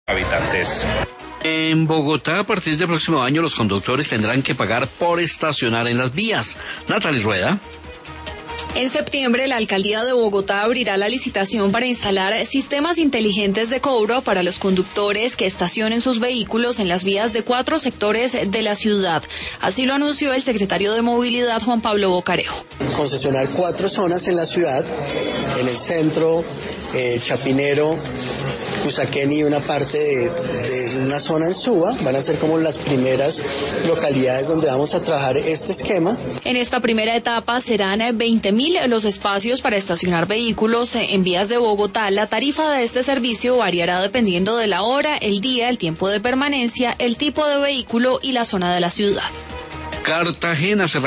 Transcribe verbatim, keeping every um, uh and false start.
habitantes. En Bogotá, a partir del próximo año, los conductores tendrán que pagar por estacionar en las vías. Natalie Rueda. En septiembre, la Alcaldía de Bogotá abrirá la licitación para instalar sistemas inteligentes de cobro para los conductores que estacionen sus vehículos en las vías de cuatro sectores de la ciudad. Así lo anunció el secretario de Movilidad, Juan Pablo Bocarejo. Concesionar cuatro zonas en la ciudad, en el centro, eh, Chapinero, Usaquén y una parte de, de una zona en Suba. Van a ser como las primeras localidades donde vamos a trabajar este esquema. En esta primera etapa serán veinte mil los espacios para estacionar vehículos en vías de Bogotá. La tarifa de este servicio variará dependiendo de la hora, el día, el tiempo de permanencia, el tipo de vehículo y la zona de la ciudad. Cartagena se